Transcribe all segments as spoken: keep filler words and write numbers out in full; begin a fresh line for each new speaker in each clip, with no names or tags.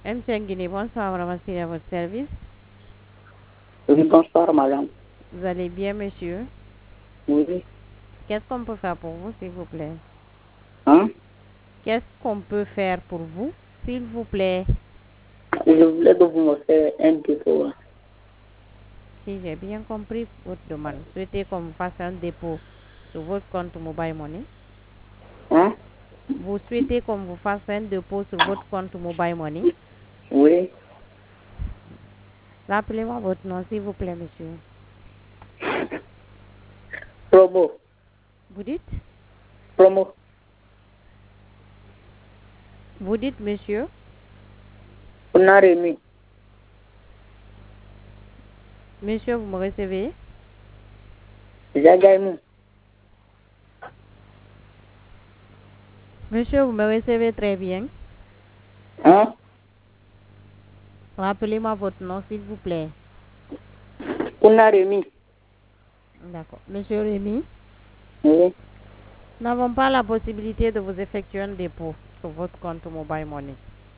M. Guinée, bonsoir, madame, c'est à votre service.
Oui, bonsoir, madame.
Vous allez bien, monsieur?
Oui.
Qu'est-ce qu'on peut faire pour vous, s'il vous plaît?
Hein?
Qu'est-ce qu'on peut faire pour vous, s'il vous plaît?
Je voulais que vous me fassiez un dépôt.
Si j'ai bien compris votre demande, vous souhaitez qu'on vous fasse un dépôt sur votre compte Mobile Money?
Hein?
Vous souhaitez qu'on vous fasse un dépôt sur votre compte Mobile Money?
Oui.
Rappelez-moi votre nom, s'il vous plaît, monsieur.
Promo.
Vous dites?
Promo.
Vous dites, monsieur?
On a remis.
Monsieur, vous me recevez?
Jagaïmou.
Monsieur, vous me recevez très bien.
Hein?
Rappelez-moi votre nom, s'il vous plaît.
On a remis.
D'accord. Monsieur Rémi,
Oui.
nous n'avons pas la possibilité de vous effectuer un dépôt sur votre compte Mobile Money.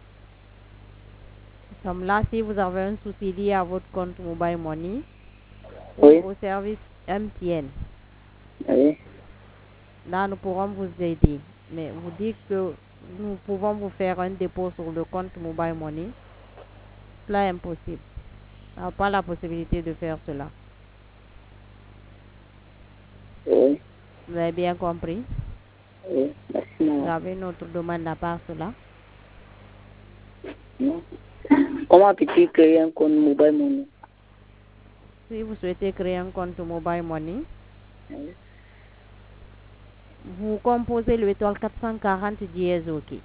Comme là, si vous avez un souci lié à votre compte Mobile Money ou
Oui.
au service M T N,
Oui.
là, nous pourrons vous aider. Mais vous dites que nous pouvons vous faire un dépôt sur le compte Mobile Money. Cela est impossible. Nous n'avons pas la possibilité de faire cela.
Oui.
Vous avez bien compris?
Oui. Merci,
Vous
madame.
avez notre demande à part cela.
Non. Comment peux-tu créer un compte mobile money?
Si vous souhaitez créer un compte Mobile Money,
Oui.
vous composez le étoile quatre cent quarante dièse OK.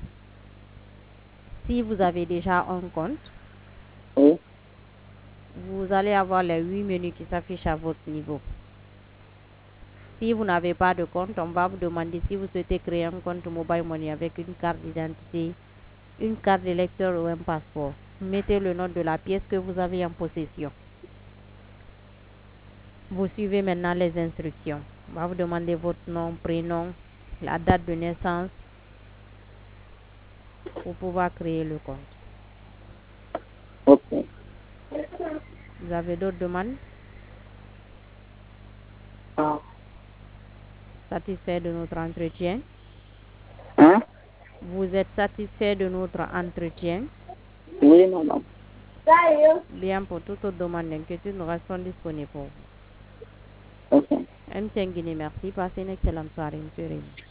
Si vous avez déjà un compte,
Oui.
vous allez avoir les huit menus qui s'affichent à votre niveau. Si vous n'avez pas de compte, on va vous demander si vous souhaitez créer un compte Mobile Money avec une carte d'identité, une carte d'électeur ou un passeport. Mettez le nom de la pièce que vous avez en possession. Vous suivez maintenant les instructions. On va vous demander votre nom, prénom, la date de naissance pour pouvoir créer le compte.
Ok.
Vous avez d'autres demandes?
Ah.
Satisfait de notre entretien?
Hein?
Vous êtes satisfait de notre entretien?
Oui, madame.
Bien, pour toute autre demande d'inquiétude, nous restons disponibles pour vous.
Ok.
M. Guinée, merci. Passez une excellente soirée, M. Rémy.